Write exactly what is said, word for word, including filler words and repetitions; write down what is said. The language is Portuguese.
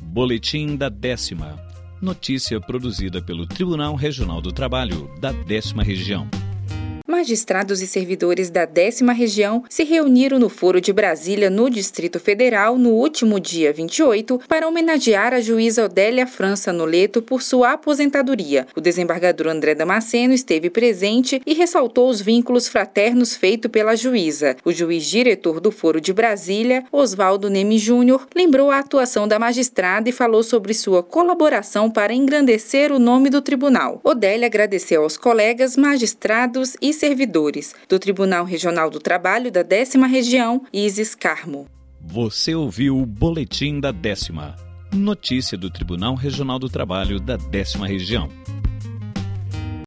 Boletim da Décima. Notícia produzida pelo Tribunal Regional do Trabalho da Décima Região. Magistrados e servidores da décima Região se reuniram no Foro de Brasília, no Distrito Federal, no último dia vinte e oito, para homenagear a juíza Odélia França Noleto por sua aposentadoria. O desembargador André Damasceno esteve presente e ressaltou os vínculos fraternos feitos pela juíza. O juiz diretor do Foro de Brasília, Oswaldo Neme Júnior, lembrou a atuação da magistrada e falou sobre sua colaboração para engrandecer o nome do tribunal. Odélia agradeceu aos colegas, magistrados e servidores do Tribunal Regional do Trabalho da décima Região, Isis Carmo. Você ouviu o Boletim da Décima. Notícia do Tribunal Regional do Trabalho da décima Região.